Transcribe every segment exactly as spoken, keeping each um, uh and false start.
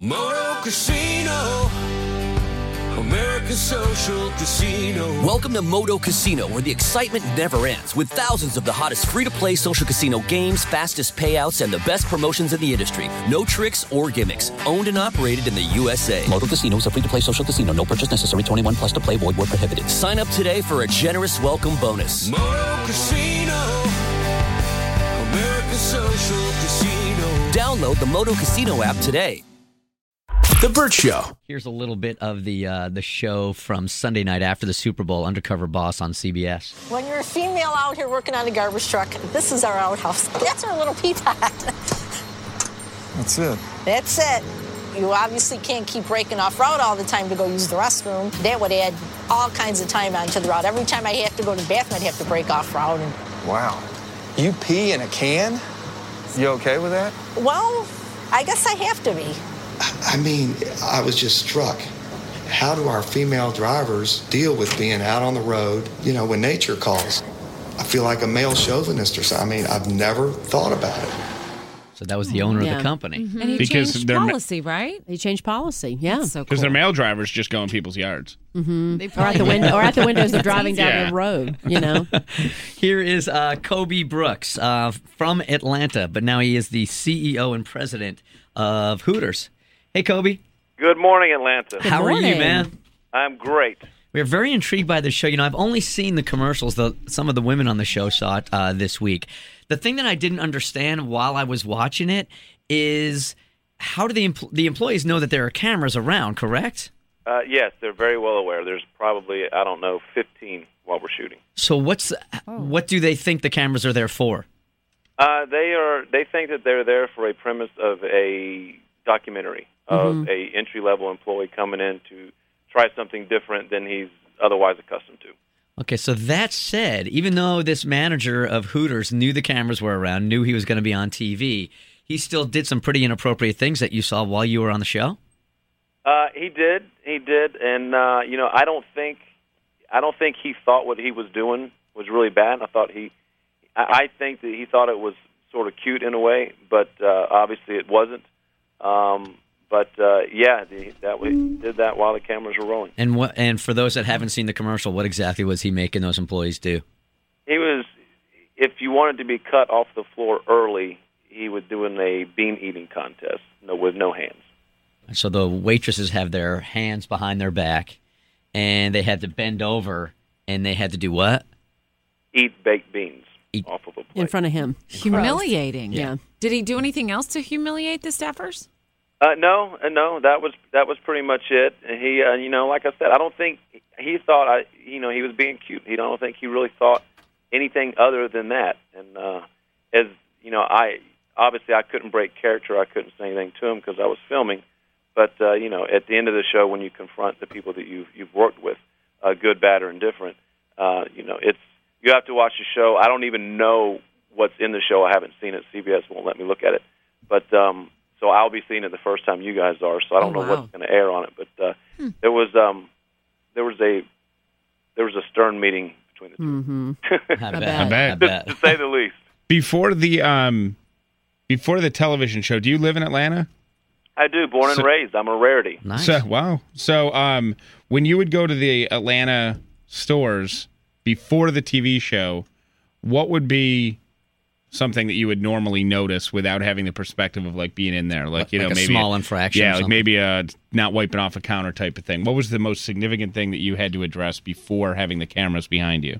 Moto Casino, American Social Casino. Welcome to Moto Casino, where the excitement never ends, with thousands of the hottest free-to-play social casino games, fastest payouts, and the best promotions in the industry. No tricks or gimmicks. Owned and operated in the U S A. Moto Casino is a free-to-play social casino. No purchase necessary. twenty-one plus to play. Void where prohibited. Sign up today for a generous welcome bonus. Moto Casino, American Social Casino. Download the Moto Casino app today. The Burt Show. Here's a little bit of the uh, the show from Sunday night after the Super Bowl, Undercover Boss on C B S. When you're a female out here working on a garbage truck, this is our outhouse. That's our little peapod. That's it. That's it. You obviously can't keep breaking off route all the time to go use the restroom. That would add all kinds of time onto the route. Every time I have to go to the bathroom, I'd have to break off route. And... Wow. You pee in a can? You okay with that? Well, I guess I have to be. I mean, I was just struck. How do our female drivers deal with being out on the road, you know, when nature calls? I feel like a male chauvinist or something. I mean, I've never thought about it. So that was the owner Yeah. of the company. Mm-hmm. And he Because changed they're ma- policy, right? They changed policy, yeah. That's so Because cool. they're male drivers just go in people's yards. Mm-hmm. They Or at probably the window, or at the windows they're That's driving down easy. the road, you know. Here is uh, Kobe Brooks uh, from Atlanta, but now he is the C E O and president of Hooters. Hey, Kobe. Good morning, Atlanta. How are you, morning. man? I'm great. We're very intrigued by this show. You know, I've only seen the commercials. The, some of the women on the show saw it uh, this week. The thing that I didn't understand while I was watching it is how do the empl- the employees know that there are cameras around, correct? Uh, yes, they're very well aware. There's probably, I don't know, fifteen while we're shooting. So what's what do they think the cameras are there for? Uh, they are. They think that they're there for a premise of a documentary of Mhm. a entry-level employee coming in to try something different than he's otherwise accustomed to. Okay, so that said, even though this manager of Hooters knew the cameras were around, knew he was going to be on T V, he still did some pretty inappropriate things that you saw while you were on the show? Uh, he did. He did, and uh, you know, I don't think, I don't think he thought what he was doing was really bad. I thought he, I, I think that he thought it was sort of cute in a way, but uh, obviously it wasn't. Um, but uh, yeah, the, that we did that while the cameras were rolling. And what? And for those that haven't seen the commercial, what exactly was he making those employees do? He was, if you wanted to be cut off the floor early, he was doing a bean eating contest, no, with no hands. So the waitresses have their hands behind their back, and they had to bend over, and they had to do what? Eat baked beans Eat. off of a plate. In front of him. Humiliating. Yeah. Did he do anything else to humiliate the staffers? Uh, no, uh, no, that was that was pretty much it. And he, uh, you know, like I said, I don't think he thought I, you know, he was being cute. He don't think he really thought anything other than that. And uh, as you know, I obviously I couldn't break character. I couldn't say anything to him because I was filming. But uh, you know, at the end of the show, when you confront the people that you've you've worked with, uh, good, bad, or indifferent, uh, you know, it's you have to watch the show. I don't even know what's in the show. I haven't seen it. C B S won't let me look at it. But um, so I'll be seeing it the first time you guys are. So I don't Oh, know wow. what's going to air on it. But uh, Hmm. there was um, there was a there was a stern meeting between the two, Mm-hmm. I bet. bet. I bet. I bet. to say the least. Before the um, before the television show, do you live in Atlanta? I do. Born and So- raised. I'm a rarity. Nice. So, wow. So, um, when you would go to the Atlanta stores before the T V show, what would be something that you would normally notice without having the perspective of like being in there, like you Like know, a maybe small infraction or yeah, like something. maybe a not wiping off a counter type of thing. What was the most significant thing that you had to address before having the cameras behind you?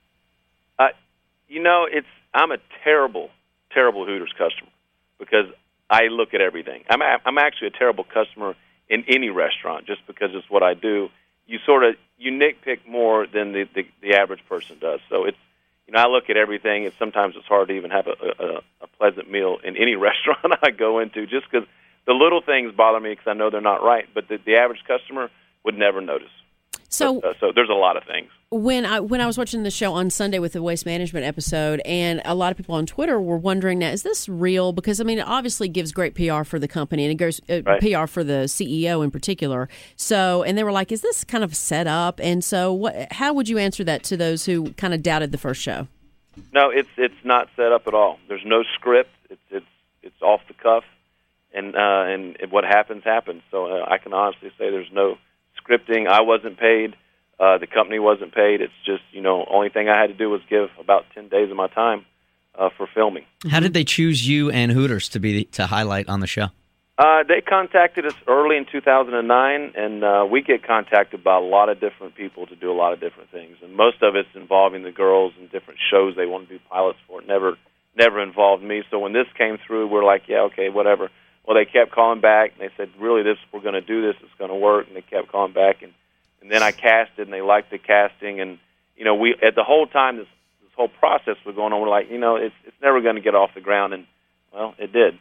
Uh, you know, it's I'm a terrible, terrible Hooters customer because I look at everything. I'm a, I'm actually a terrible customer in any restaurant just because it's what I do. You sort of you nitpick more than the, the the average person does. So it's you know I look at everything. And sometimes it's hard to even have a, a, a pleasant meal in any restaurant I go into just because the little things bother me because I know they're not right. But the, the average customer would never notice. So But, uh, so there's a lot of things. when I when I was watching the show on Sunday with the waste management episode, and a lot of people on Twitter were wondering, now, is this real? Because, I mean, it obviously gives great P R for the company, and it goes uh, Right. P R for the C E O in particular. So, and they were like, is this kind of set up? And so what? How would you answer that to those who kind of doubted the first show? No, it's it's not set up at all. There's no script. It's it's it's off the cuff, and uh, and what happens happens. So uh, I can honestly say there's no scripting. I wasn't paid. Uh, the company wasn't paid. It's just, you know, only thing I had to do was give about ten days of my time uh, for filming. How did they choose you and Hooters to be to highlight on the show? Uh, they contacted us early in two thousand nine, and uh, we get contacted by a lot of different people to do a lot of different things, and most of it's involving the girls and different shows they want to do pilots for. It never, never involved me. So when this came through, we're like, yeah, okay, whatever. Well, they kept calling back, and they said, really, this we're going to do this. It's going to work, and they kept calling back, and, and then I casted, and they liked the casting, and you know, we at the whole time this this whole process was going on, we're like, you know, it's it's never going to get off the ground, and well, it did.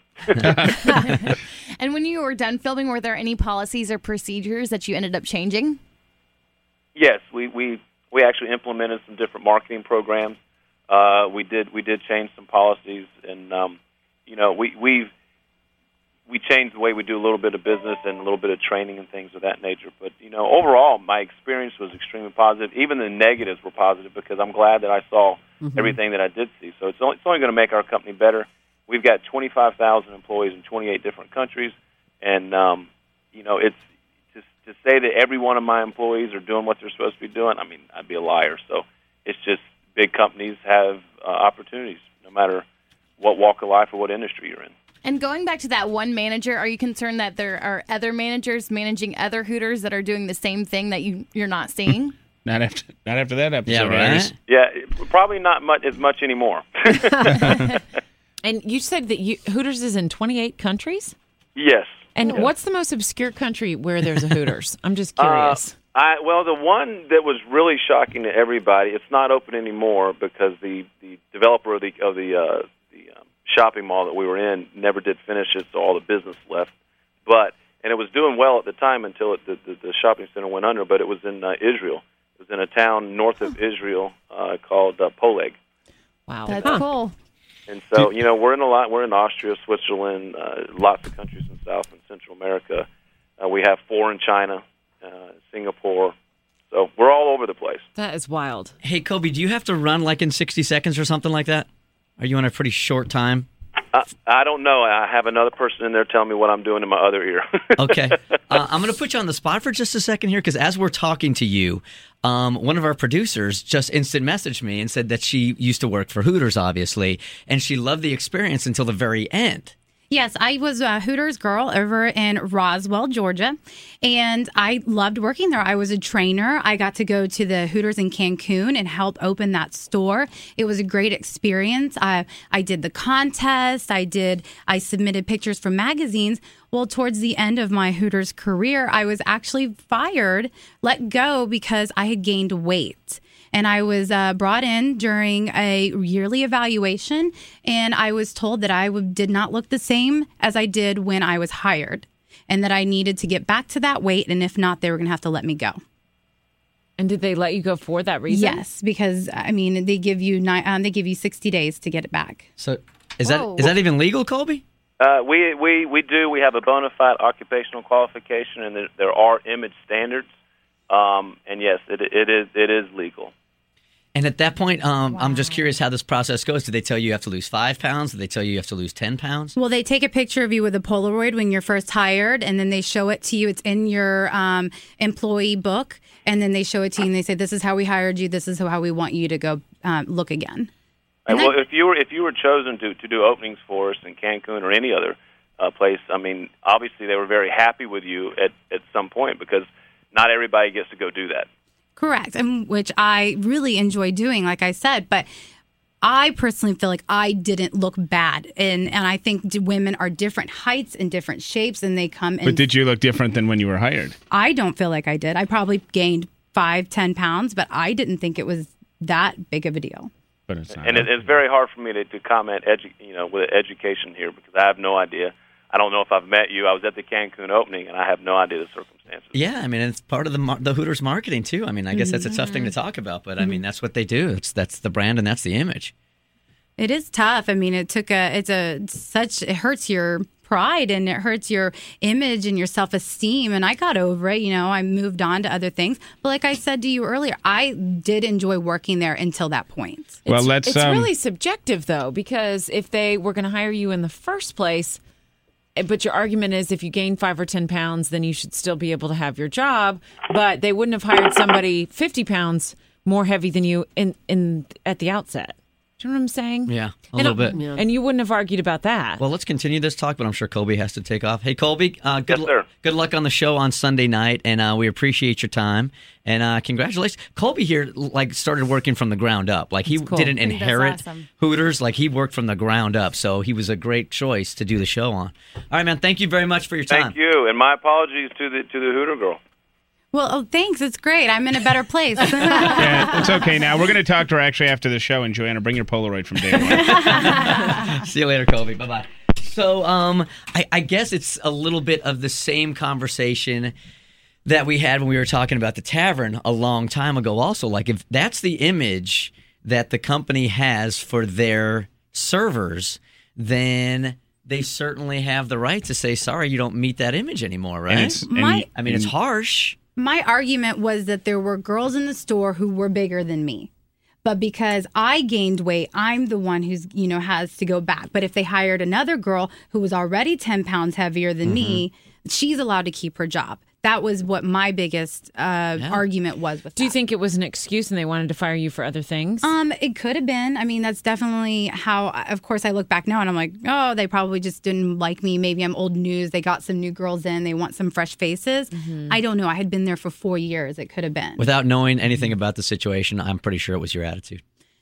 And when you were done filming, were there any policies or procedures that you ended up changing? Yes, we, we, we actually implemented some different marketing programs. Uh, we did we did change some policies, and um, you know we we we changed the way we do a little bit of business and a little bit of training and things of that nature. But you know, overall, my experience was extremely positive. Even the negatives were positive because I'm glad that I saw mm-hmm. everything that I did see. So it's only, it's only going to make our company better. We've got twenty-five thousand employees in twenty-eight different countries, and um, you know, it's to, to say that every one of my employees are doing what they're supposed to be doing. I mean, I'd be a liar. So it's just big companies have uh, opportunities, no matter what walk of life or what industry you're in. And going back to that one manager, are you concerned that there are other managers managing other Hooters that are doing the same thing that you you're not seeing? Not after, not after that episode. Yeah, right. Yeah, probably not much as much anymore. And you said that you, Hooters is in twenty-eight countries? Yes. And yes. what's the most obscure country where there's a Hooters? I'm just curious. Uh, I, well, the one that was really shocking to everybody, it's not open anymore because the, the developer of the of the uh, the um, shopping mall that we were in never did finish it, so all the business left. But and it was doing well at the time until it, the, the the shopping center went under. But it was in uh, Israel. It was in a town north of Israel uh, called uh, Poleg. Wow, that's huh. cool. And so, you know, we're in a lot. We're in Austria, Switzerland, uh, lots of countries in South and Central America. Uh, we have four in China, uh, Singapore. So we're all over the place. That is wild. Hey, Kobe, do you have to run like in sixty seconds or something like that? Are you on a pretty short time? I, I don't know. I have another person in there telling me what I'm doing in my other ear. Okay. Uh, I'm going to put you on the spot for just a second here because as we're talking to you, um, one of our producers just instant messaged me and said that she used to work for Hooters, obviously, and she loved the experience until the very end. Yes, I was a Hooters girl over in Roswell, Georgia, and I loved working there. I was a trainer. I got to go to the Hooters in Cancun and help open that store. It was a great experience. I I did the contest. I did. I submitted pictures for magazines. Well, towards the end of my Hooters career, I was actually fired, let go because I had gained weight. And I was uh, brought in during a yearly evaluation, and I was told that I w- did not look the same as I did when I was hired, and that I needed to get back to that weight, and if not, they were going to have to let me go. And did they let you go for that reason? Yes, because I mean they give you ni- um, they give you sixty days to get it back. So is Whoa. that is that even legal, Colby? Uh, we we we do. We have a bona fide occupational qualification, and there, there are image standards. Um, and yes, it it is it is legal. And at that point, um, wow. I'm just curious how this process goes. Do they tell you you have to lose five pounds? Do they tell you you have to lose ten pounds? Well, they take a picture of you with a Polaroid when you're first hired, and then they show it to you. It's in your um, employee book, and then they show it to you, and they say, this is how we hired you. This is how we want you to go um, look again. And well, if you were if you were chosen to, to do openings for us in Cancun or any other uh, place, I mean, obviously they were very happy with you at, at some point because not everybody gets to go do that. Correct, and which I really enjoy doing, like I said, but I personally feel like I didn't look bad, and and I think women are different heights and different shapes, and they come in. But did you look different than when you were hired? I don't feel like I did. I probably gained five, ten pounds, but I didn't think it was that big of a deal. But it's not. And it, it's very hard for me to, to comment, edu- you know, with education here because I have no idea. I don't know if I've met you. I was at the Cancun opening, and I have no idea the circumstances. Yeah, I mean, it's part of the mar- the Hooters marketing, too. I mean, I guess that's a tough thing to talk about, but, I mean, that's what they do. It's That's the brand, and that's the image. It is tough. I mean, it took a, it's a, such, it hurts your pride, and it hurts your image and your self-esteem, and I got over it. You know, I moved on to other things. But like I said to you earlier, I did enjoy working there until that point. Well, it's, let's. It's um, really subjective, though, because if they were going to hire you in the first place, but your argument is if you gain five or ten pounds, then you should still be able to have your job. But they wouldn't have hired somebody fifty pounds more heavy than you in, in at the outset. Do you know what I'm saying? Yeah, a and little bit. Yeah. And you wouldn't have argued about that. Well, let's continue this talk, but I'm sure Colby has to take off. Hey, Colby, uh, good, yes, sir. good luck on the show on Sunday night, and uh, we appreciate your time. And uh, congratulations. Colby here like started working from the ground up. Like he cool. didn't inherit awesome. Hooters. Like he worked from the ground up, so he was a great choice to do the show on. All right, man, thank you very much for your time. Thank you, and my apologies to the to the Hooter girl. Well, oh, thanks. It's great. I'm in a better place. Yeah, it's okay now. We're going to talk to her actually after the show. And Joanna, bring your Polaroid from day one. See you later, Colby. Bye-bye. So um, I, I guess it's a little bit of the same conversation that we had when we were talking about the tavern a long time ago also. Like if that's the image that the company has for their servers, then they certainly have the right to say, sorry, you don't meet that image anymore, right? And it's, and, My- I mean, it's harsh. My argument was that there were girls in the store who were bigger than me. But because I gained weight, I'm the one who's, you know, has to go back. But if they hired another girl who was already ten pounds heavier than Mm-hmm. me, she's allowed to keep her job. That was what my biggest uh, Yeah. argument was with Do you that. think it was an excuse and they wanted to fire you for other things? Um, it could have been. I mean, that's definitely how, of course, I look back now and I'm like, oh, they probably just didn't like me. Maybe I'm old news. They got some new girls in. They want some fresh faces. I don't know. I had been there for four years. It could have been. Without knowing anything about the situation, I'm pretty sure it was your attitude.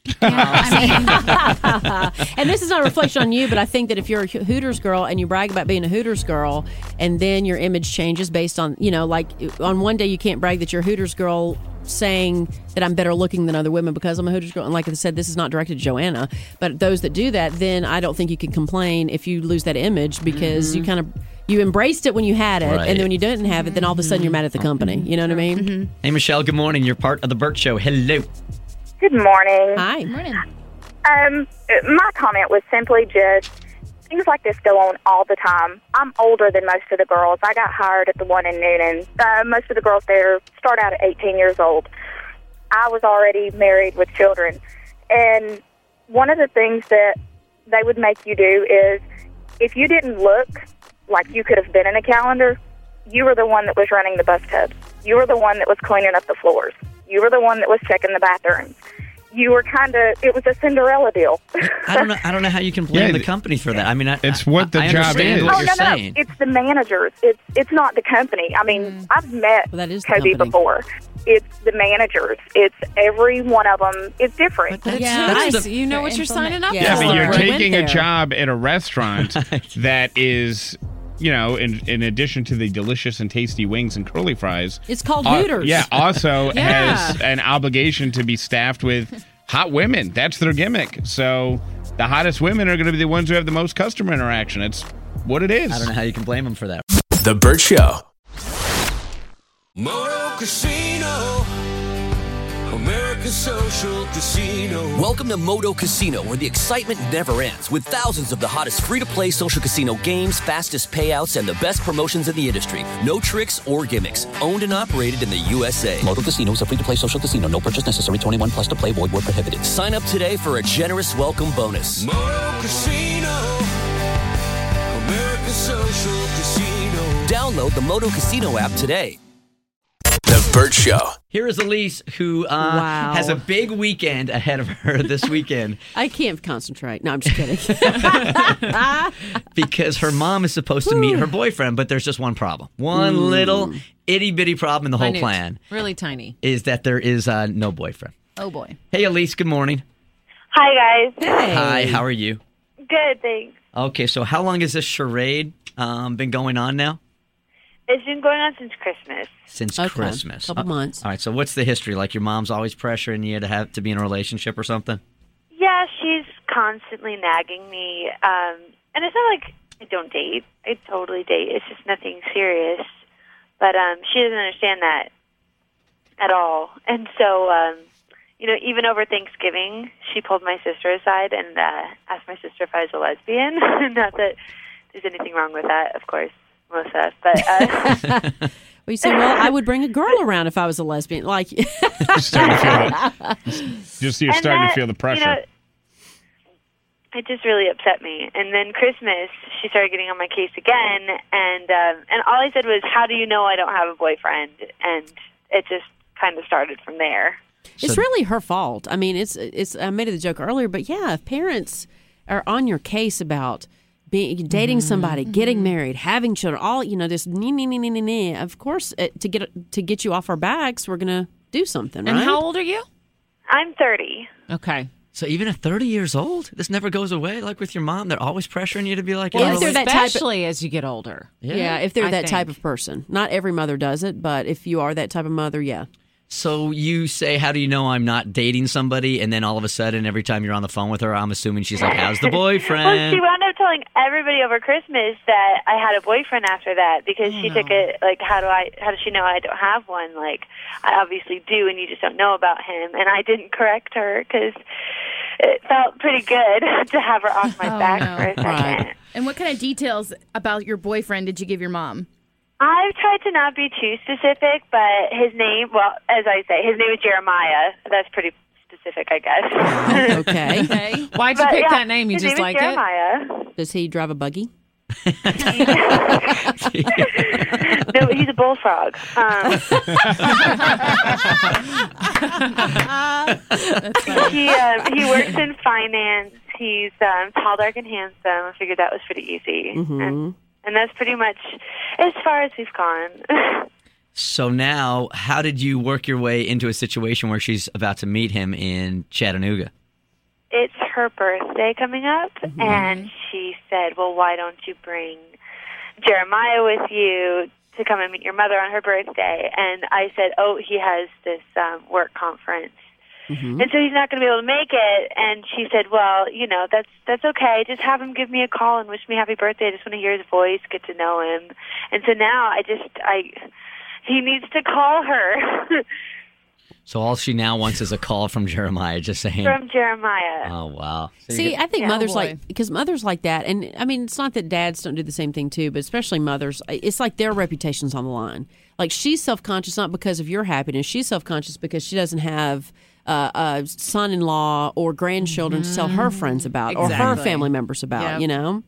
And this is not a reflection on you, but I think that if you're a Hooters girl and you brag about being a Hooters girl, and then your image changes based on, you know, like on one day you can't brag that you're a Hooters girl saying that I'm better looking than other women because I'm a Hooters girl. And like I said, this is not directed to Joanna, but those that do that, then I don't think you can complain if you lose that image because mm-hmm. you kind of you embraced it when you had it, Right. and then when you didn't have it, then all of a sudden you're mad at the company. You know what I mean? Mm-hmm. Hey, Michelle, good morning. You're part of the Burt Show. Hello. Good morning. Hi. Morning. Um, my comment was simply just things like this go on all the time. I'm older than most of the girls. I got hired at the one in Noonan. Uh, most of the girls there start out at eighteen years old. I was already married with children. And one of the things that they would make you do is if you didn't look like you could have been in a calendar, you were the one that was running the bus tubs. You were the one that was cleaning up the floors. You were the one that was checking the bathrooms. You were kind of, it was a Cinderella deal. I don't know. I don't know how you can blame Yeah, the company for that. I mean, I, it's what the I job understand is. What Oh, you're no, no, saying. no. It's the managers. It's it's not the company. I mean, I've met Well, that is the Kobe company. before. It's the managers. It's every one of them. It's different. But yeah, that's nice. the- You know what you're signing up Yeah. Yeah, for. but you're I went taking a there. job at a restaurant that is, you know, in in addition to the delicious and tasty wings and curly fries, It's called uh, Hooters. yeah, also Yeah. has an obligation to be staffed with hot women. That's their gimmick. So the hottest women are going to be the ones who have the most customer interaction. It's what it is. I don't know how you can blame them for that. The Burt Show. Moto Casino, American Social Casino. Welcome to Moto Casino, where the excitement never ends, with thousands of the hottest free-to-play social casino games, fastest payouts, and the best promotions in the industry. No tricks or gimmicks. Owned and operated in the U S A. Moto Casino is a free-to-play social casino. No purchase necessary. twenty-one plus to play. Void where prohibited. Sign up today for a generous welcome bonus. Moto Casino, American Social Casino. Download the Moto Casino app today. The Burt Show. Here is Elise, who uh, Wow. has a big weekend ahead of her this weekend I can't concentrate. No, I'm just kidding. because her mom is supposed to meet her boyfriend, but there's just one problem. One little itty bitty problem in the whole Minute. plan Really tiny. is that there is uh, no boyfriend. Oh, boy. Hey, Elise, good morning. Hi, guys. Hi, how are you? Good, thanks. Okay, so how long has this charade um, been going on now? It's been going on since Christmas. Since Okay, Christmas. couple Uh, months. All right, so what's the history? Like your mom's always pressuring you to have to be in a relationship or something? Yeah, she's constantly nagging me. Um, and it's not like I don't date. I totally date. It's just nothing serious. But um, she doesn't understand that at all. And so, um, you know, even over Thanksgiving, she pulled my sister aside and uh, asked my sister if I was a lesbian. Not that there's anything wrong with that, of course, Melissa. But uh, Well, you say, well, I would bring a girl around if I was a lesbian. Like, Just starting to feel it. Just you're And starting that, to feel the pressure. You know, it just really upset me. And then Christmas, she started getting on my case again, and um, and all I said was, "How do you know I don't have a boyfriend?" And it just kind of started from there. It's really her fault. I mean, it's it's. I made the joke earlier, but yeah, if parents are on your case about being dating Mm-hmm. somebody, getting married, having children, all you know, this nee, nee, nee, nee, nee, nee. Of course, uh, to get to get you off our backs, we're gonna do something. And right? how old are you? I'm thirty. Okay. So even at thirty years old, this never goes away. Like with your mom, they're always pressuring you to be like, Well, in a if they're rela- that type of- Especially as you get older. Yeah, Yeah. if they're I that type think. of person. Not every mother does it, but if you are that type of mother, yeah. So you say, how do you know I'm not dating somebody? And then all of a sudden, every time you're on the phone with her, I'm assuming she's like, how's the boyfriend? Well, she wound up telling everybody over Christmas that I had a boyfriend after that because she took it like, how do I? How does she know I don't have one? Like, I obviously do, and you just don't know about him. And I didn't correct her because it felt pretty good to have her off my Oh, back no. for a second. And what kind of details about your boyfriend did you give your mom? I've tried to not be too specific, but his name, well, as I say, his name is Jeremiah. That's pretty specific, I guess. Okay. Okay. Why'd you But, pick yeah, that name? You his just name like is it? Jeremiah. Does he drive a buggy? No, he's a bullfrog. Um, he um, he works in finance. He's um, tall, dark, and handsome. I figured that was pretty easy, Mm-hmm. and, and that's pretty much as far as we've gone. So now, how did you work your way into a situation where she's about to meet him in Chattanooga? It's her birthday coming up, and she said, "Well, why don't you bring Jeremiah with you to come and meet your mother on her birthday?" And I said, "Oh, he has this um, work conference, Mm-hmm. and so he's not going to be able to make it." And she said, "Well, you know, that's that's okay. Just have him give me a call and wish me happy birthday. I just want to hear his voice, get to know him." And so now I just I he needs to call her. So all she now wants is a call from Jeremiah, just saying. From Jeremiah. Oh, wow. So you See, get- I think Yeah. mothers Oh, boy. like because mothers like that, and I mean, it's not that dads don't do the same thing too, but especially mothers, it's like their reputation's on the line. Like she's self conscious not because of your happiness; she's self conscious because she doesn't have uh, a son-in-law or grandchildren to tell her friends about or her Exactly. family members about. Yep. You know,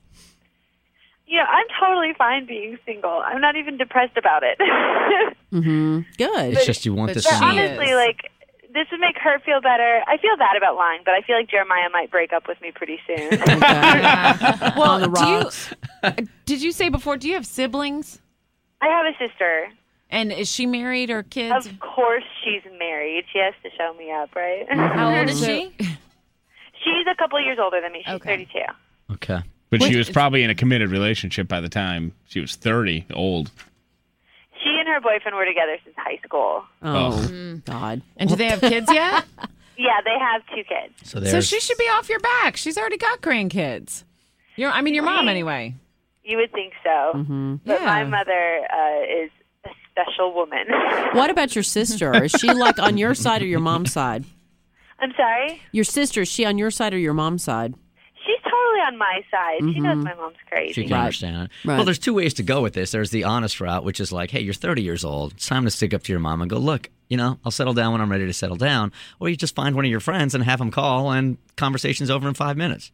Yeah, I'm totally fine being single. I'm not even depressed about it. mm-hmm. Good. It's just you want but this she But to be. honestly, like, this would make her feel better. I feel bad about lying, but I feel like Jeremiah might break up with me pretty soon. well, Well, on the do you- rocks. Did you say before, do you have siblings? I have a sister. And is she married or kids? Of course she's married. She has to show me up, right? How old is she? She's a couple years older than me. She's Okay. thirty-two. Okay. But she Wait, was probably in a committed relationship by the time she was thirty, old. She and her boyfriend were together since high school. Oh, God. And do they have kids yet? Yeah, they have two kids. So So there's. she should be off your back. She's already got grandkids. Your, I mean, your mom anyway. You would think so. Mm-hmm. But Yeah. my mother uh, is a special woman. What about your sister? Is she like on your side or your mom's side? I'm sorry? Your sister, is she on your side or your mom's side? She's totally on my side. She knows my mom's crazy. She can Right. understand it. Right. Well, there's two ways to go with this. There's the honest route, which is like, hey, you're thirty years old. It's time to stick up to your mom and go, look, you know, I'll settle down when I'm ready to settle down. Or you just find one of your friends and have them call, and conversation's over in five minutes.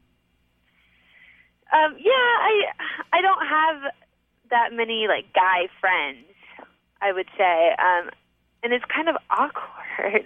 Um, yeah, I I don't have that many like guy friends, I would say, um, and it's kind of awkward.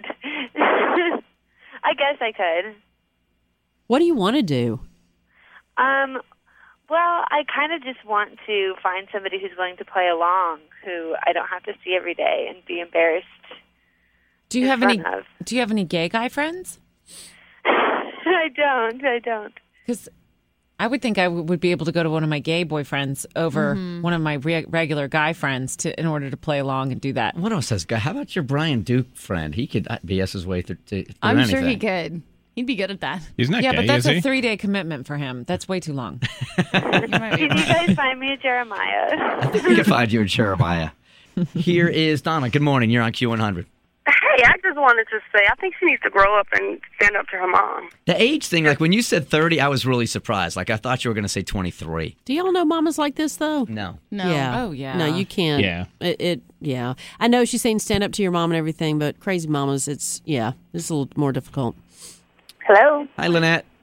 I guess I could. What do you want to do? Um, well, I kind of just want to find somebody who's willing to play along, who I don't have to see every day and be embarrassed. Do you in have any? front of. Do you have any gay guy friends? I don't. I don't. Because I would think I w- would be able to go to one of my gay boyfriends over one of my re- regular guy friends to in order to play along and do that. What else says guy? How about your Brian Duke friend? He could B S his way through, to, through I'm anything. sure he could. He'd be good at that. He's not yeah, gay, but that's is a he? three day commitment for him. That's way too long. Can you guys find me a Jeremiah? I think we can find you in Jeremiah. Here is Donna. Good morning. You're on Q one hundred. Hey, I just wanted to say, I think she needs to grow up and stand up to her mom. The age thing, like when you said thirty, I was really surprised. Like I thought you were going to say twenty-three. Do y'all know mamas like this though? No. No. Yeah. Oh, yeah. No, you can't. Yeah. It, it. Yeah. I know she's saying stand up to your mom and everything, but crazy mamas, it's yeah, it's a little more difficult. Hello. Hi, Lynette.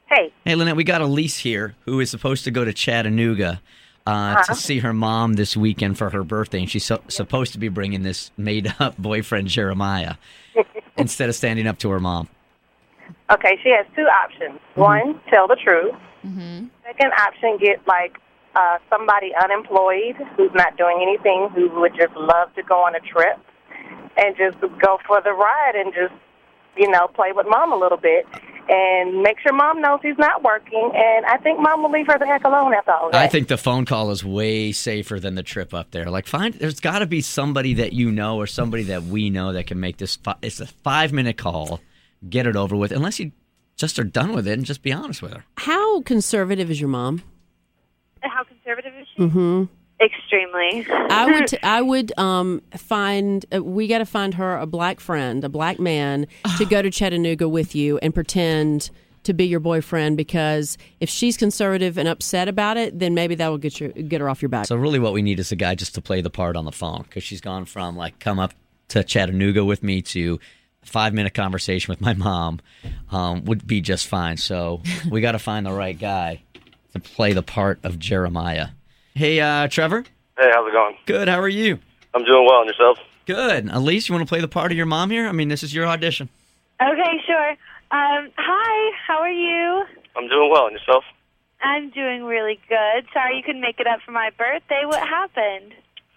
Hey. Hey, Lynette, we got Elise here who is supposed to go to Chattanooga uh, Uh-huh. to see her mom this weekend for her birthday, and she's so- supposed to be bringing this made-up boyfriend, Jeremiah, instead of standing up to her mom. Okay, she has two options. One, tell the truth. Second option, get like uh, somebody unemployed who's not doing anything, who would just love to go on a trip and just go for the ride and just, you know, play with mom a little bit and make sure mom knows he's not working. And I think mom will leave her the heck alone after all that. I think the phone call is way safer than the trip up there. Like, find there's got to be somebody that you know or somebody that we know that can make this. Fi- it's a five minute call, get it over with. Unless you just are done with it and just be honest with her. How conservative is your mom? How conservative is she? Mm-hmm. Extremely. I would, t- I would um, find. Uh, we got to find her a black friend, a black man, to go to Chattanooga with you and pretend to be your boyfriend. Because if she's conservative and upset about it, then maybe that will get you get her off your back. So really, what we need is a guy just to play the part on the phone, because she's gone from like come up to Chattanooga with me to a five minute conversation with my mom um, would be just fine. So we got to find the right guy to play the part of Jeremiah. Hey, uh, Trevor. Hey, how's it going? Good. How are you? I'm doing well, and yourself? Good. Elise, you want to play the part of your mom here? I mean, this is your audition. Okay, sure. Um, hi, how are you? I'm doing well, and yourself? I'm doing really good. Sorry you couldn't make it up for my birthday. What happened?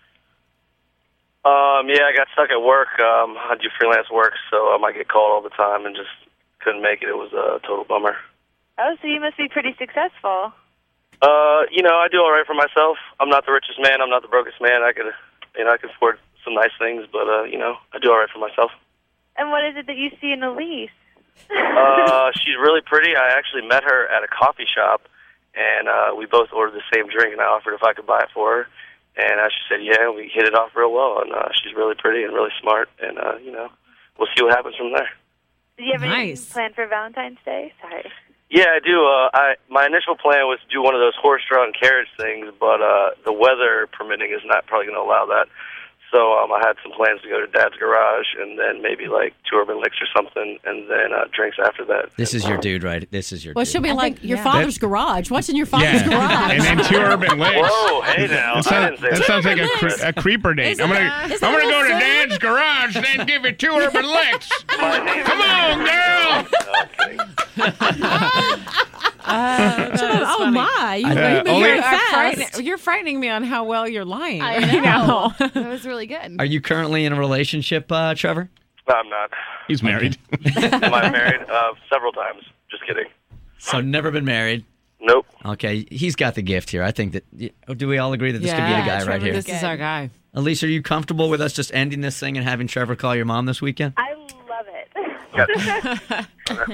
Um, yeah, I got stuck at work. Um, I do freelance work, so um, I get called all the time and just couldn't make it. It was a total bummer. Oh, so you must be pretty successful. Uh, you know, I do all right for myself. I'm not the richest man. I'm not the brokest man. I could, you know, I could afford some nice things, but uh, you know, I do all right for myself. And what is it that you see in Elise? uh, she's really pretty. I actually met her at a coffee shop, and uh, we both ordered the same drink, and I offered if I could buy it for her. And uh, she said, yeah, and we hit it off real well, and uh, she's really pretty and really smart, and, uh, you know, we'll see what happens from there. Do you have anything Nice. planned for Valentine's Day? Sorry. Yeah, I do. Uh, I my initial plan was to do one of those horse-drawn carriage things, but uh, the weather permitting is not probably going to allow that. So um, I had some plans to go to Dad's garage and then maybe like two Urban Licks or something, and then uh, drinks after that. This is your dude, right? This is your Well, dude. she'll be I like think- your yeah. father's garage. What's in your father's Yeah. garage? And then two Urban Licks. Whoa, hey now. That, I sound- didn't say that that. sounds like a, Urban cre- Licks. a creeper date. Is I'm it- gonna is that I'm gonna what go to it said? Dad's garage, then give you two Urban Licks. Come on, girl. Uh, oh funny. my! You, Uh, you've been only- very You're, fast. frightening, you're frightening me on how well you're lying. I right know. now. That was really good. Are you currently in a relationship, uh, Trevor? No, I'm not. He's married. Am I married? Uh, several times. Just kidding. So never been married. Nope. Okay, he's got the gift here. I think that. Do we all agree that this could be Yeah, the guy right Trevor, here? This is our guy. Elise, are you comfortable with us just ending this thing and having Trevor call your mom this weekend? I love it.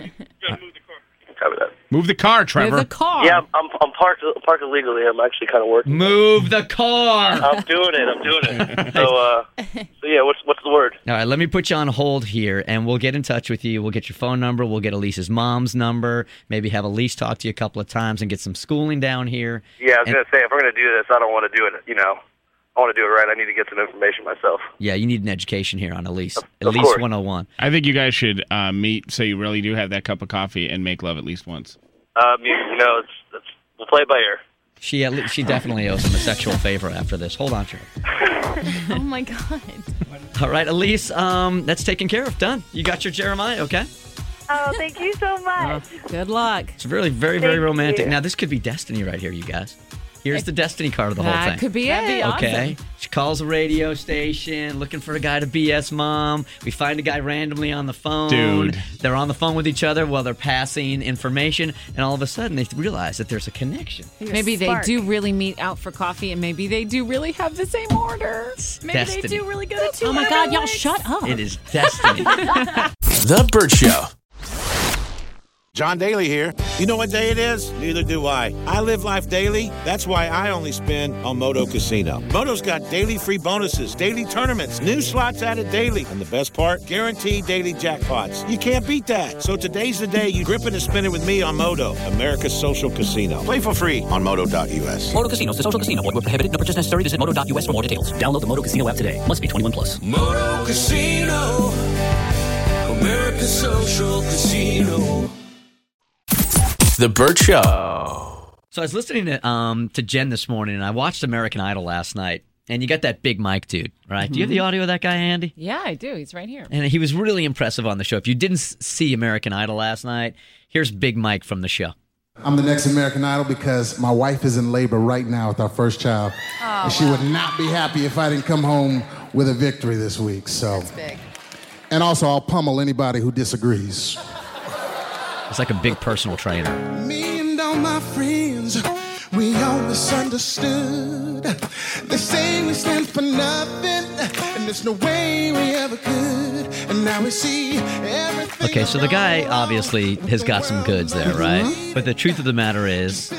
Copy that. Move the car, Trevor. Move the car. Yeah, I'm, I'm, I'm parked, parked illegally. I'm actually kind of working. Move the car. I'm doing it. I'm doing it. So, uh, so yeah. What's what's the word? All right, let me put you on hold here, and we'll get in touch with you. We'll get your phone number. We'll get Elise's mom's number. Maybe have Elise talk to you a couple of times and get some schooling down here. Yeah, I was And- gonna say if we're gonna do this, I don't want to do it. You know, I want to do it right. I need to get some information myself. Yeah, you need an education here on Elise. of Elise course. one oh one. I think you guys should uh, meet so you really do have that cup of coffee and make love at least once. Um, you, you know, it's, it's we'll play it by ear. She at least, she definitely owes him a sexual favor after this. Hold on, Trevor. Oh my god. All right, Elise, um, that's taken care of. Done. You got your Jeremiah, okay? Oh, thank you so much. Good luck. It's really very, very Thank romantic. you. Now, this could be destiny right here, you guys. Here's the destiny card of the whole That thing. could be That'd it. be awesome. Okay. She calls a radio station looking for a guy to B S mom. We find a guy randomly on the phone. Dude. They're on the phone with each other while they're passing information, and all of a sudden they realize that there's a connection. Maybe they Spark. do really meet out for coffee, and maybe they do really have the same order. Maybe Destiny. they do really go to two. Oh my Urban God, y'all Licks. shut up. It is destiny. The Burt Show. John Daly here. You know what day it is? Neither do I. I live life daily. That's why I only spin on Moto Casino. Moto's got daily free bonuses, daily tournaments, new slots added daily. And the best part? Guaranteed daily jackpots. You can't beat that. So today's the day you grip it and spin it with me on Moto, America's social casino. Play for free on moto dot u s. Moto Casino, the social casino. Void where prohibited. No purchase necessary. Visit moto dot u s for more details. Download the Moto Casino app today. Must be twenty-one plus. Moto Casino, America's social casino. The Burt Show. So I was listening to um to Jen this morning, and I watched American Idol last night. And you got that Big Mike dude, right? Mm-hmm. Do you have the audio of that guy, Andy? Yeah, I do. He's right here. And he was really impressive on the show. If you didn't see American Idol last night, here's Big Mike from the show. I'm the next American Idol because my wife is in labor right now with our first child. Oh, and she wow. would not be happy if I didn't come home with a victory this week. So. That's big. And also, I'll pummel anybody who disagrees. It's like a big personal trainer. Me and all my friends, we all misunderstood. They say we stand for nothing, and there's no way we ever could. And now we see everything. Okay, so the guy obviously has got some goods there, right? But the truth of the matter is,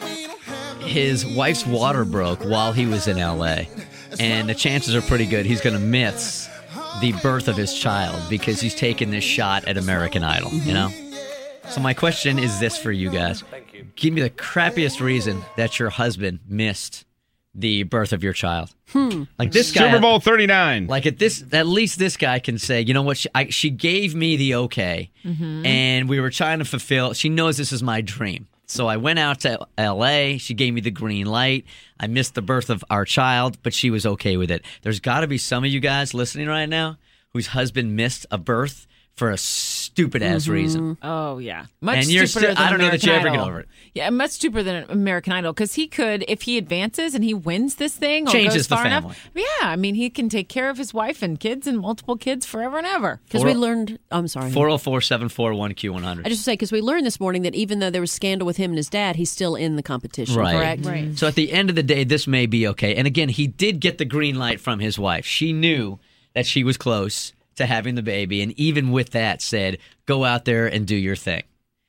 his wife's water broke while he was in L A, and the chances are pretty good he's going to miss the birth of his child because he's taking this shot at American Idol, you know? So my question is this for you guys. Give me the crappiest reason that your husband missed the birth of your child. Hmm. Like this guy, Super Bowl thirty-nine. Like at this, at least this guy can say, you know what? She, I, she gave me the okay, Mhm. and we were trying to fulfill. She knows this is my dream, so I went out to L A. She gave me the green light. I missed the birth of our child, but she was okay with it. There's got to be some of you guys listening right now whose husband missed a birth for a stupid ass Mhm. reason. Oh, yeah. Much And you're stupider still- than I don't know that you American ever get Idol. over it. Yeah, much stupider than American Idol because he could, if he advances and he wins this thing or Changes goes the far family. enough. Yeah, I mean, he can take care of his wife and kids and multiple kids forever and ever. Because we learned, I'm sorry. four oh four, seven four one, Q one hundred. I just say, because we learned this morning that even though there was scandal with him and his dad, he's still in the competition, correct? So at the end of the day, this may be okay. And again, he did get the green light from his wife. She knew that she was close to having the baby, and even with that said, go out there and do your thing.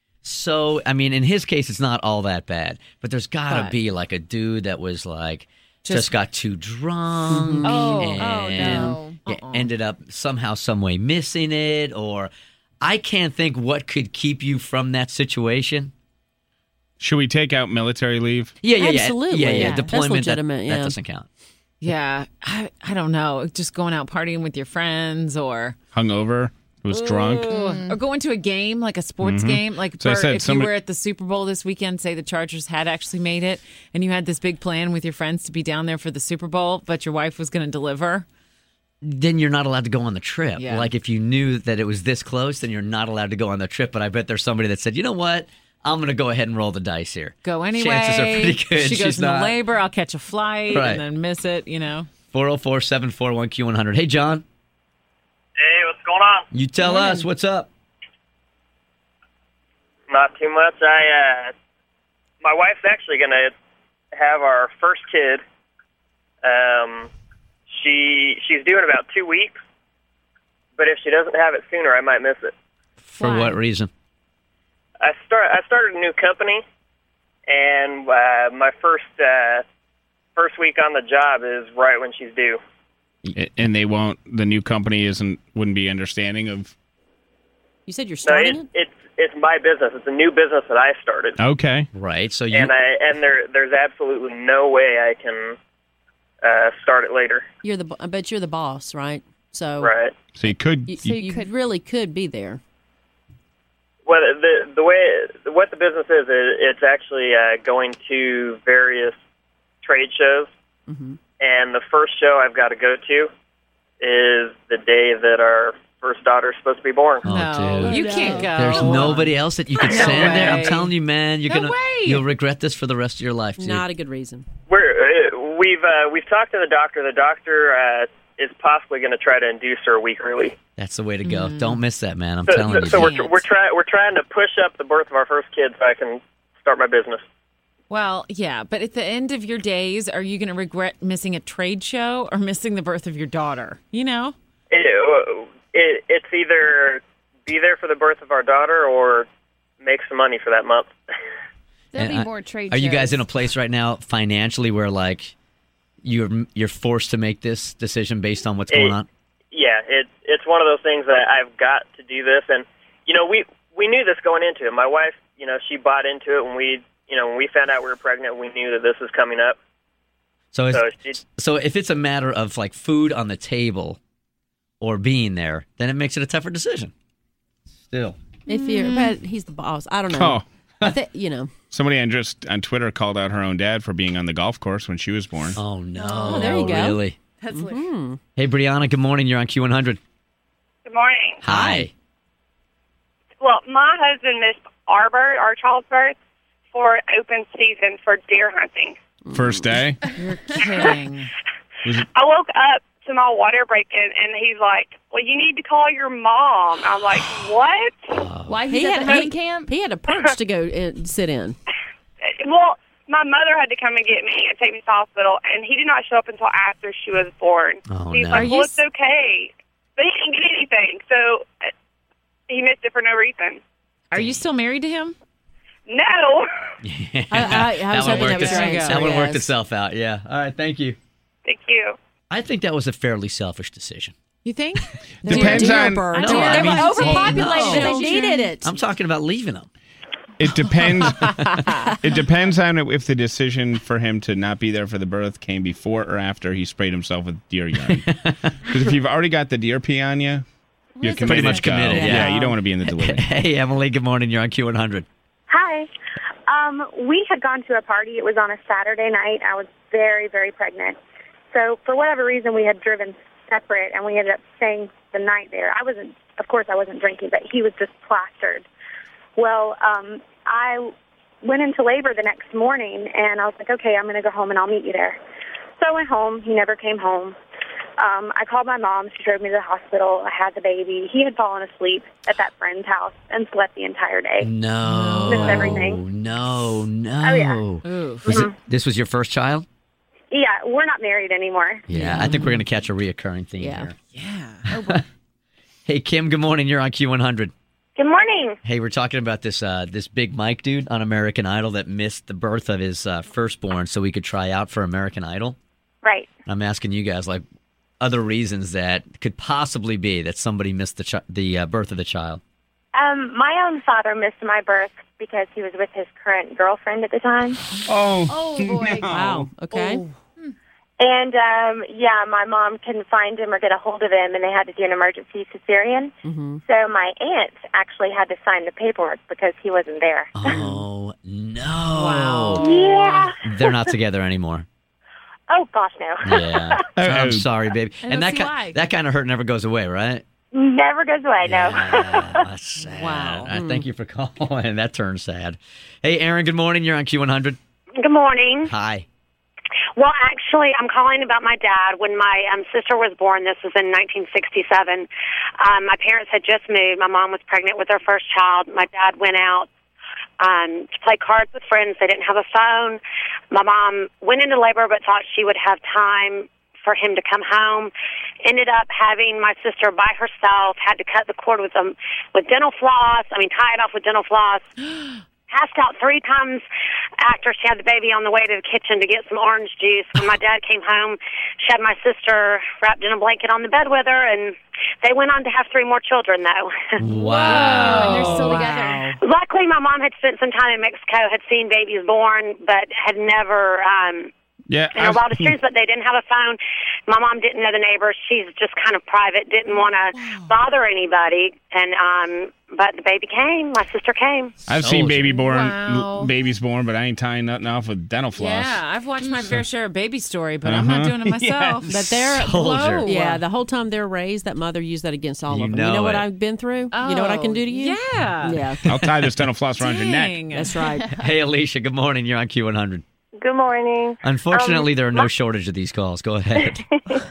So, I mean, in his case, it's not all that bad. But there's got to But- be like a dude that was like, just, Just- got too drunk Oh, and oh, no. yeah, ended up somehow, some way missing it, or I can't think what could keep you from that situation. Should we take out military leave? Yeah, yeah, yeah. Absolutely. Yeah, yeah. Yeah. That's Deployment, that, legitimate, that yeah. doesn't count. Yeah, I, I don't know. Just going out partying with your friends or Hungover? Was drunk? Ooh. Or going to a game, like a sports Mhm. game. Like So I Bert, said if somebody- you were at the Super Bowl this weekend, say the Chargers had actually made it, and you had this big plan with your friends to be down there for the Super Bowl, but your wife was going to deliver. Then you're not allowed to go on the trip. Yeah. Like if you knew that it was this close, then you're not allowed to go on the trip. But I bet there's somebody that said, you know what? I'm going to go ahead and roll the dice here. Go anyway. Chances are pretty good. She goes She's into not. labor. I'll catch a flight Right. and then miss it, you know. four oh four, seven four one, Q one hundred. Hey, John. Hey, what's going on? You tell Morning. us. What's up? Not too much. I, uh, my wife's actually going to have our first kid. Um, she she's due in about two weeks, but if she doesn't have it sooner, I might miss it. For what reason? I start. I started a new company, and uh, my first uh, first week on the job is right when she's due. A- And they won't. The new company isn't. Wouldn't be understanding of. You said you're So starting it, it? it's it's my business. It's a new business that I started, Okay. Right. So you. and I and there there's absolutely no way I can uh, start it later. You're the, I bet you're the boss, right? So, Right. So you could. you, so you really could be there. Well, the the way what the business is, is it's actually uh, going to various trade shows, Mm-hmm. and the first show I've got to go to is the day that our first daughter is supposed to be born. Oh, No, dude. you can't go. There's nobody else that you could No send there. I'm way. telling you, man, you're No gonna way. you'll regret this for the rest of your life, dude. Not a good reason. We're uh, we've uh, we've talked to the doctor. The doctor uh, is possibly going to try to induce her a week early. That's the way to go. Mm. Don't miss that, man. I'm So, telling so, you. so we're dude. tr- we're trying we're trying to push up the birth of our first kid so I can start my business. Well, yeah, but at the end of your days, are you going to regret missing a trade show or missing the birth of your daughter? You know? It, it, it's either be there for the birth of our daughter or make some money for that month. There'll And be I- more trade Are you guys shows. in a place right now financially where like you're you're forced to make this decision based on what's going It- on? Yeah, it, it's one of those things that I've got to do this. And, you know, we, we knew this going into it. My wife, you know, she bought into it when we, you know, when we found out we were pregnant, we knew that this was coming up. So it's, So she- so if it's a matter of like food on the table or being there, then it makes it a tougher decision. Still. If you're, but he's the boss. I don't know. Oh. I think, you know. Somebody on just on Twitter called out her own dad for being on the golf course when she was born. Oh, no. Oh, there you go. Really? That's mm-hmm. Hey, Brianna, good morning. You're on Q one hundred. Good morning. Hi. Well, my husband missed our birth, our child's birth, for open season for deer hunting. First day? You're kidding. Was it- I woke up to my water breaking, and he's like, well, you need to call your mom. I'm like, what? Why He he's at had, the hunting he, camp? he had a perch to go and sit in. Well, my mother had to come and get me and take me to the hospital, and he did not show up until after she was born. Oh, He's no. like, Are well, you it's okay. But he didn't get anything, so uh, he missed it for no reason. Are you still married to him? No. I, I, I was that one hoping worked, that was its- your answer, that one worked yes. itself out. Yeah. All right. Thank you. Thank you. I think that was a fairly selfish decision. You think? Depends Deer on- bird. No, Deer- I they mean- were overpopulated. No. and They needed it. I'm talking about leaving them. It depends. It depends on if the decision for him to not be there for the birth came before or after he sprayed himself with deer urine. Because if you've already got the deer pee on you, you're Pretty committed much to go. committed, yeah. you don't want to be in the delivery. Hey, Emily, good morning. You're on Q one hundred. Hi. Um, we had gone to a party. It was on a Saturday night. I was very, very pregnant. So for whatever reason, we had driven separate, and we ended up staying the night there. I wasn't, of course, I wasn't drinking, but he was just plastered. Well, um, I went into labor the next morning, and I was like, okay, I'm going to go home, and I'll meet you there. So I went home. He never came home. Um, I called my mom. She drove me to the hospital. I had the baby. He had fallen asleep at that friend's house and slept the entire day. No. Missed everything. No, no. Oh, yeah. Was it, this was your first child? Yeah, we're not married anymore. Yeah, I think we're going to catch a reoccurring theme Yeah. here. Yeah. Hey, Kim, good morning. You're on Q one hundred. Good morning. Hey, we're talking about this uh, this big Mike dude on American Idol that missed the birth of his uh, firstborn so he could try out for American Idol. Right. I'm asking you guys, like, other reasons that could possibly be that somebody missed the chi- the uh, birth of the child. Um, my own father missed my birth because he was with his current girlfriend at the time. Oh, oh boy. no. Wow. Okay. And, um, yeah, my mom couldn't find him or get a hold of him, and they had to do an emergency cesarean. Mm-hmm. So my aunt actually had to sign the paperwork because he wasn't there. Oh, no. Wow. Yeah. They're not together anymore. Oh, gosh, no. Yeah. I'm sorry, baby. I And don't that see ki- why. that kind of hurt never goes away, right? Never goes away, no. That's sad. Wow. All right, thank you for calling. That turned sad. Hey, Aaron, good morning. You're on Q one hundred. Good morning. Hi. Well, actually, I'm calling about my dad. When my um, sister was born, this was in nineteen sixty-seven, um, my parents had just moved. My mom was pregnant with their first child. My dad went out um, to play cards with friends. They didn't have a phone. My mom went into labor but thought she would have time for him to come home. Ended up having my sister by herself, had to cut the cord with um, with dental floss. I mean, tie it off with dental floss. Passed out three times after she had the baby on the way to the kitchen to get some orange juice. When my dad came home, she had my sister wrapped in a blanket on the bed with her, and they went on to have three more children, though. Wow. And they're still together. Luckily, my mom had spent some time in Mexico, had seen babies born, but had never... Um, Yeah, in her wildest dreams, but they didn't have a phone. My mom didn't know the neighbors. She's just kind of private, didn't want to bother anybody. And um, but the baby came. My sister came. I've seen baby born, Wow. babies born, but I ain't tying nothing off with dental floss. Yeah, I've watched my fair share of Baby Story, but I'm not Uh-huh. doing it myself. Yes. But they're Soldier. whoa. Yeah, the whole time they're raised, that mother used that against all You of them. know you know what it. I've been through? you know what I can do to you? Yeah. Yeah. I'll tie this dental floss around your neck. That's right. Hey, Alicia, good morning. You're on Q one hundred. Good morning. Unfortunately, Um, there are no my- shortage of these calls. Go ahead.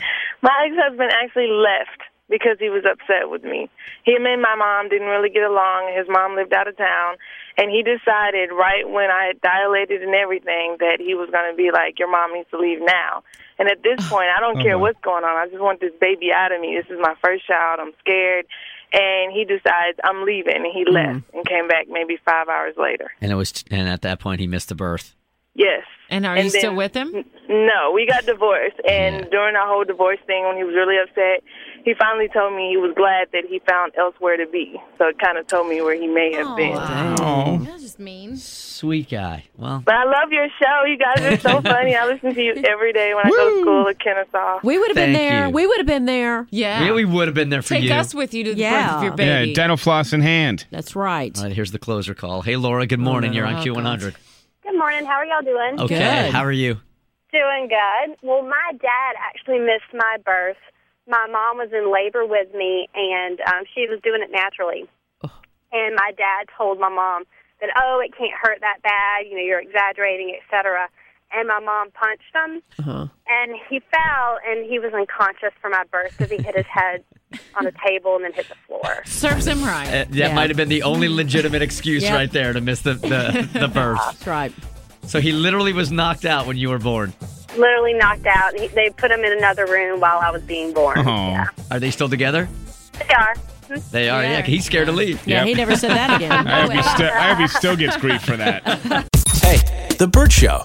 My ex-husband actually left because he was upset with me. Him and my mom didn't really get along. His mom lived out of town, and he decided right when I had dilated and everything that he was going to be like, your mom needs to leave now. And at this point, I don't Oh, care my. what's going on. I just want this baby out of me. This is my first child. I'm scared. And he decides, I'm leaving, and he left and came back maybe five hours later. and it was, and at that point, he missed the birth. Yes. And are And you still then- with him? N- No, we got divorced. And during our whole divorce thing, when he was really upset, he finally told me he was glad that he found elsewhere to be. So it kind of told me where he may have been. Oh, That's just mean. sweet guy. Well, But I love your show. You guys are so funny. I listen to you every day when I go to school at Kennesaw. We would have been Thank there. you. We would have been there. Yeah. yeah, we would have been there for Take you. us with you to the Yeah. birth of your Yeah, baby. dental floss in hand. That's right. All right, here's the closer call. Hey, Laura, good morning. no. You're on Oh, Q one hundred. Good morning. How are y'all doing? Okay, Good. how are you? Doing good. Well, my dad actually missed my birth. My mom was in labor with me, and um, she was doing it naturally. And my dad told my mom that, oh, it can't hurt that bad, you know, you're exaggerating, et cetera. And my mom punched him, Uh-huh. and he fell, and he was unconscious for my birth because he hit his head on a table and then hit the floor. Serves him right. Uh, that might have been the only legitimate excuse Yep. right there to miss the, the, the birth. That's right. So he literally was knocked out when you were born. Literally knocked out. He, they put him in another room while I was being born. Oh. Yeah. Are they still together? They are. They are, yeah. He's scared to leave. Yeah, he never said that again. I hope, he still, I hope he still gets grief for that. Hey, The Burt Show.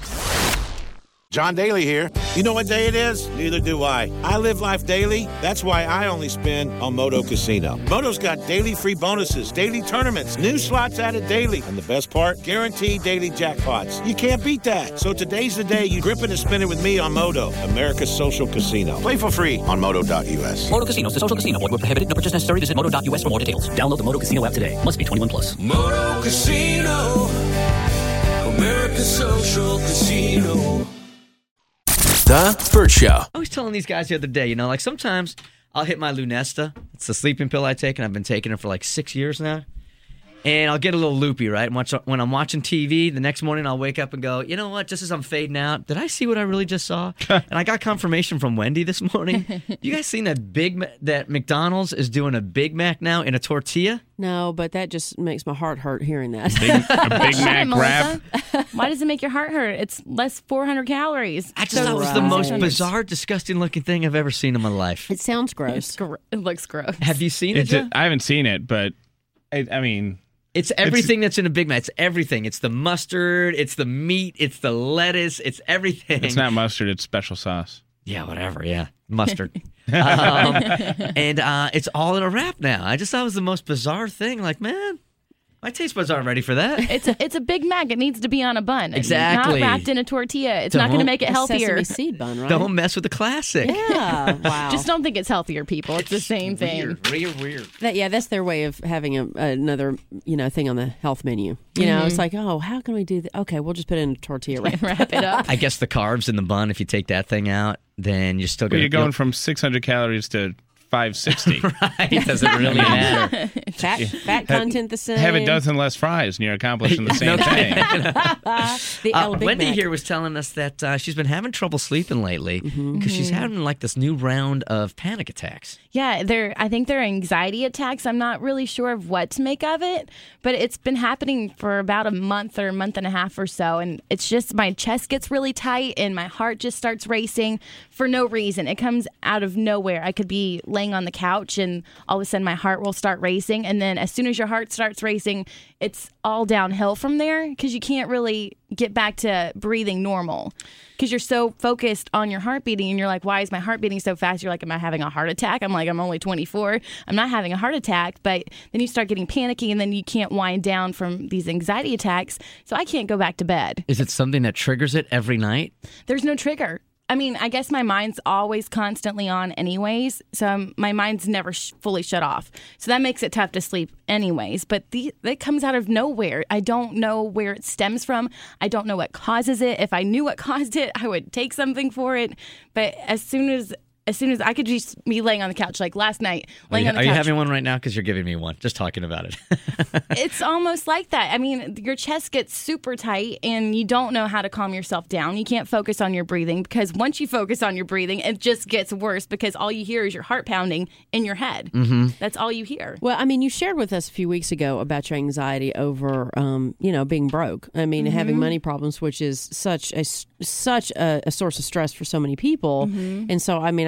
John Daly here. You know what day it is? Neither do I. I live life daily. That's why I only spin on Moto Casino. Moto's got daily free bonuses, daily tournaments, new slots added daily. And the best part? Guaranteed daily jackpots. You can't beat that. So today's the day you grip it and spin it with me on Moto, America's social casino. Play for free on moto dot u s. Moto Casino, the social casino. Void where prohibited. No purchase necessary. Visit moto dot u s for more details. Download the Moto Casino app today. Must be twenty-one plus. Moto Casino, America's social casino. The Burt Show. I was telling these guys the other day, you know, like sometimes I'll hit my Lunesta. It's the sleeping pill I take, and I've been taking it for like six years now. And I'll get a little loopy, right? And watch, when I'm watching T V, the next morning I'll wake up and go, you know what? Just as I'm fading out, did I see what I really just saw? And I got confirmation from Wendy this morning. You guys seen that big Ma- that McDonald's is doing a Big Mac now in a tortilla? No, but that just makes my heart hurt hearing that. Big, a Big Shit, Mac wrap. Melissa. Why does it make your heart hurt? It's less four hundred calories. I just thought it was the Right. most bizarre, disgusting looking thing I've ever seen in my life. It sounds gross. It's gr- it looks gross. Have you seen it, It's Joe? a, I haven't seen it, but I, I mean, It's everything that's in a Big Mac. It's everything. It's the mustard. It's the meat. It's the lettuce. It's everything. it's not mustard. It's special sauce. Yeah, whatever. Yeah, mustard. um, and uh, it's all in a wrap now. I just thought it was the most bizarre thing. Like, man, my taste buds aren't ready for that. It's a, it's a Big Mac. It needs to be on a bun. It's Exactly. not wrapped in a tortilla. It's not Don't- going to make it A healthier. sesame seed bun, right? Don't mess with the classic. Yeah. Wow. Just don't think it's healthier, people. It's the same thing. Weird, weird, weird. That, yeah, that's their way of having a, another, you know, thing on the health menu. You know, it's like, oh, how can we do that? Okay, we'll just put it in a tortilla wrap. Wrap it up. I guess the carbs in the bun, if you take that thing out, then you're still Well, going you're going from six hundred calories to five sixty. Right. It doesn't really matter. Fat, fat content the same. Have a dozen less fries, and you're accomplishing the same No thing. The Uh, Ella Big Wendy Mac. here was telling us that uh, she's been having trouble sleeping lately because she's having like this new round of panic attacks. Yeah, they're. I think they're anxiety attacks. I'm not really sure of what to make of it, but it's been happening for about a month or a month and a half or so, and it's just my chest gets really tight and my heart just starts racing for no reason. It comes out of nowhere. I could be laying on the couch and all of a sudden my heart will start racing, and then as soon as your heart starts racing, it's all downhill from there because you can't really get back to breathing normal because you're so focused on your heart beating, and you're like, why is my heart beating so fast? You're like, am I having a heart attack? I'm like, I'm only twenty-four. I'm not having a heart attack. But then you start getting panicky, and then you can't wind down from these anxiety attacks. So I can't go back to bed. Is it something that triggers it every night? There's no trigger. I mean, I guess my mind's always constantly on anyways, so um, my mind's never sh- fully shut off. So that makes it tough to sleep anyways, but the, it comes out of nowhere. I don't know where it stems from. I don't know what causes it. If I knew what caused it, I would take something for it. But as soon as as soon as I could just be laying on the couch, like last night, Are laying you, on the are couch. you having one right now? Because you're giving me one. Just talking about it. It's almost like that. I mean, your chest gets super tight and you don't know how to calm yourself down. You can't focus on your breathing because once you focus on your breathing, it just gets worse because all you hear is your heart pounding in your head. Mm-hmm. That's all you hear. Well, I mean, you shared with us a few weeks ago about your anxiety over, um, you know, being broke. I mean, Mm-hmm. having money problems, which is such a such a, a source of stress for so many people. Mm-hmm. And so, I mean, I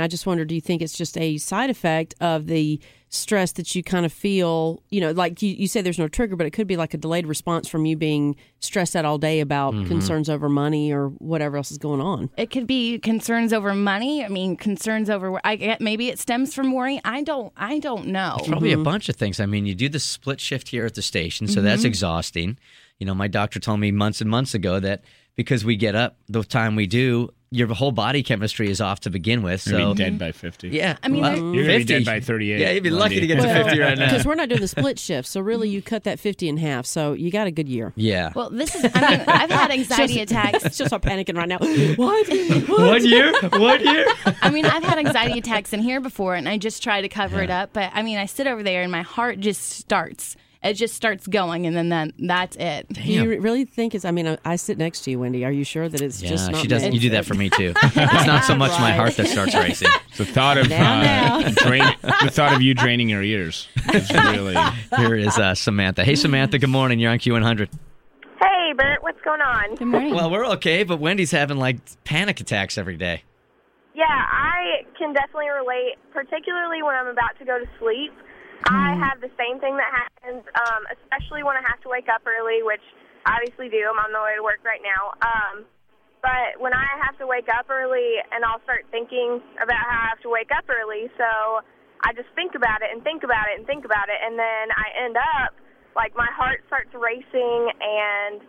I just wonder, do you think it's just a side effect of the stress that you kind of feel, you know, like you, you say there's no trigger, but it could be like a delayed response from you being stressed out all day about Mhm. concerns over money or whatever else is going on? It could be concerns over money. I mean, concerns over. I get maybe it stems from worry. I don't. I don't know. It's probably a bunch of things. I mean, you do the split shift here at the station, so that's Mhm. exhausting. You know, my doctor told me months and months ago that because we get up the time we do, your whole body chemistry is off to begin with. You're So gonna be dead by fifty. Yeah, I mean, well, there- You're gonna be fifty. dead by thirty-eight. Yeah, you'd be lucky to get to Well, fifty right now. Because we're not doing the split shift, so really you cut that fifty in half. So you got a good year. Yeah. Well, this is. I mean, I've had anxiety Just- attacks. Just start panicking right now. What? One year? One year? I mean, I've had anxiety attacks in here before, and I just try to cover it up. But I mean, I sit over there, and my heart just starts. It just starts going, and then that, that's it. Do you re- really think it's? I mean, I, I sit next to you, Wendy. Are you sure that it's Yeah, just not? she doesn't. meant You do that for me too. It's not so much my heart that starts racing. The thought of Now, uh, now. drain, the thought of you draining your ears is really. Here is uh, Samantha. Hey, Samantha. Good morning. You're on Q one hundred. Hey, Bert, what's going on? Good morning. Well, we're okay, but Wendy's having like panic attacks every day. Yeah, I can definitely relate, particularly when I'm about to go to sleep. I have the same thing that happens, um, especially when I have to wake up early, which I obviously do. I'm on the way to work right now. Um, but when I have to wake up early, and I'll start thinking about how I have to wake up early, so I just think about it and think about it and think about it, and then I end up, like, my heart starts racing, and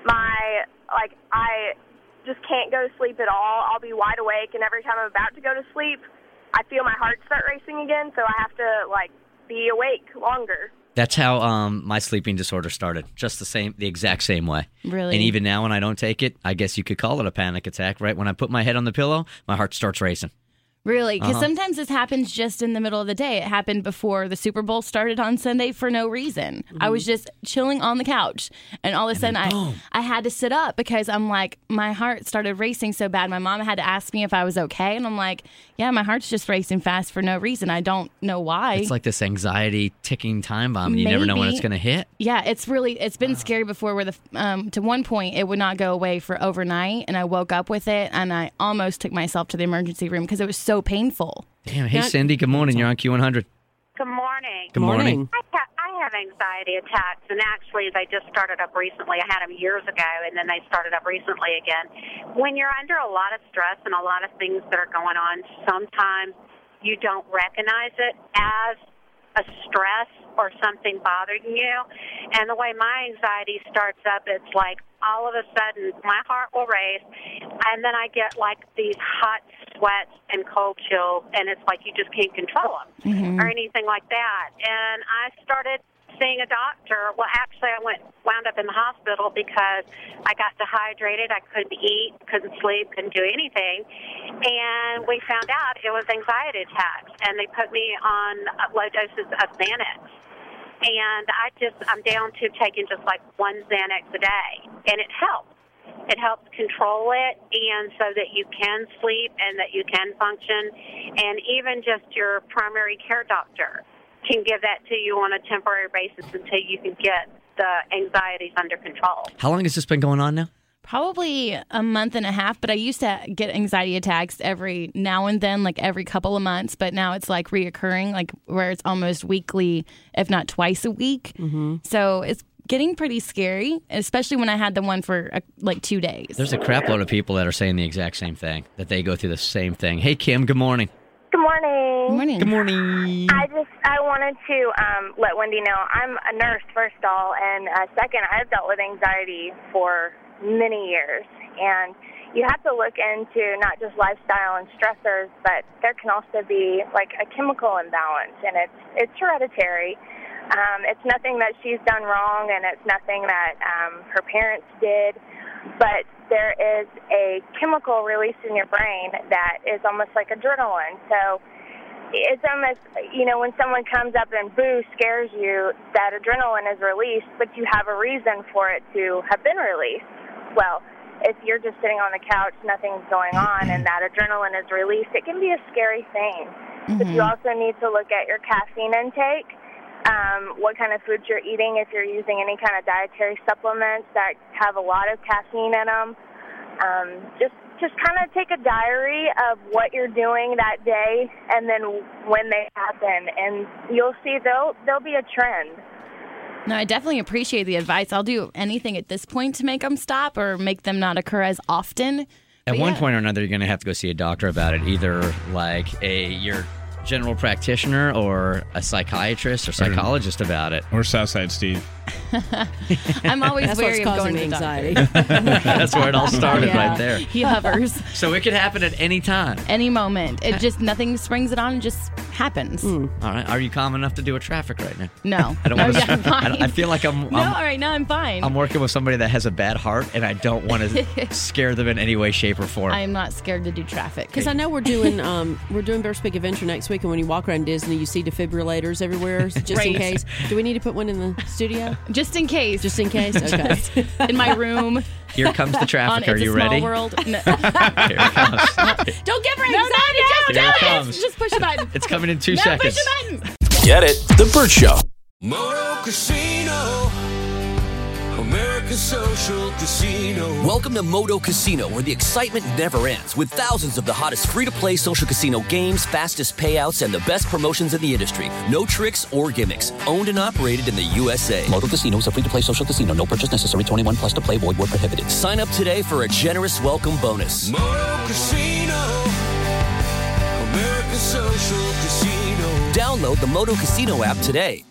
my, like, I just can't go to sleep at all. I'll be wide awake, and every time I'm about to go to sleep, I feel my heart start racing again, so I have to, like, be awake longer. That's how um, my sleeping disorder started. Just the same, the exact same way. Really? And even now, when I don't take it, I guess you could call it a panic attack. Right when I put my head on the pillow, my heart starts racing. Really? Because Uh-huh. sometimes this happens just in the middle of the day. It happened before the Super Bowl started on Sunday for no reason. I was just chilling on the couch, and all of a sudden I, I had to sit up because I'm like, my heart started racing so bad. My mom had to ask me if I was okay, and I'm like, yeah, my heart's just racing fast for no reason. I don't know why. It's like this anxiety ticking time bomb. You never know when Maybe. it's going to hit. Yeah, it's really, it's been scary before where the, um, to one point it would not go away for overnight, and I woke up with it, and I almost took myself to the emergency room because it was so painful. Damn. Hey, Cindy. Good morning. You're on Q one hundred. Good morning. Good morning. I, ha- I have anxiety attacks, and actually, they just started up recently. I had them years ago, and then they started up recently again. When you're under a lot of stress and a lot of things that are going on, sometimes you don't recognize it as a stress or something bothering you. And the way my anxiety starts up, it's like all of a sudden my heart will race, and then I get like these hot sweats and cold chills, and it's like you just can't control them Mm-hmm. or anything like that. And I started seeing a doctor. Well, actually, I went wound up in the hospital because I got dehydrated. I couldn't eat, couldn't sleep, couldn't do anything. And we found out it was anxiety attacks, and they put me on low doses of Xanax. And I just, I'm down to taking just like one Xanax a day, and it helps. It helps control it, and so that you can sleep and that you can function. And even just your primary care doctor can give that to you on a temporary basis until you can get the anxieties under control. How long has this been going on now? Probably a month and a half, but I used to get anxiety attacks every now and then, like every couple of months, but now it's like reoccurring, like where it's almost weekly, if not twice a week. Mm-hmm. So it's getting pretty scary, especially when I had the one for uh, like two days. There's a crap load of people that are saying the exact same thing, that they go through the same thing. Hey, Kim, good morning. Good morning. Good morning. Good morning. I just I wanted to um, let Wendy know I'm a nurse, first of all, and uh, second, I've dealt with anxiety for many years, and you have to look into not just lifestyle and stressors, but there can also be like a chemical imbalance, and it's it's hereditary. Um, it's nothing that she's done wrong, and it's nothing that um, her parents did, but there is a chemical release in your brain that is almost like adrenaline. So it's almost, you know, when someone comes up and boo, scares you, that adrenaline is released, but you have a reason for it to have been released. Well, if you're just sitting on the couch, nothing's going on, and that adrenaline is released, it can be a scary thing. Mm-hmm. But you also need to look at your caffeine intake, um, what kind of foods you're eating, if you're using any kind of dietary supplements that have a lot of caffeine in them. Um, just just kind of take a diary of what you're doing that day and then when they happen, and you'll see there'll, there'll be a trend. No, I definitely appreciate the advice. I'll do anything at this point to make them stop or make them not occur as often. At But one yeah. point or another, you're going to have to go see a doctor about it, either like a your general practitioner or a psychiatrist or psychologist about it. Or Southside Steve. I'm always That's wary what's of causing going me to the anxiety. doctor. That's where it all started, Yeah. right there. He hovers. So it could happen at any time. Any moment. It just, nothing springs it on, it just happens. All right. Are you calm enough to do a traffic right now? No. I don't no, want yeah, to. I'm fine. I, don't- I feel like I'm. No, I'm all right, now I'm fine. I'm working with somebody that has a bad heart, and I don't want to scare them in any way, shape, or form. I'm not scared to do traffic. Because I know we're doing um, we're doing Bear Speak Adventure next week, and when you walk around Disney, you see defibrillators everywhere, just in Right. case. Do we need to put one in the studio? Just in case. Just in case? Okay. In my room. Here comes the traffic. On Are It's you a Small ready? World. No. Here it comes. Don't give her No, anxiety. not Just now. do Here it it. comes. Just push a button. It's coming in two no, seconds. Push a button. Get it? The Burt Show. Moto Casino, America's social casino. Welcome to Moto Casino, where the excitement never ends, with thousands of the hottest free-to-play social casino games, fastest payouts, and the best promotions in the industry. No tricks or gimmicks. Owned and operated in the U S A. Moto Casino is a free-to-play social casino. No purchase necessary. twenty-one plus to play. Void where prohibited. Sign up today for a generous welcome bonus. Moto Casino, America's social casino. Download the Moto Casino app today.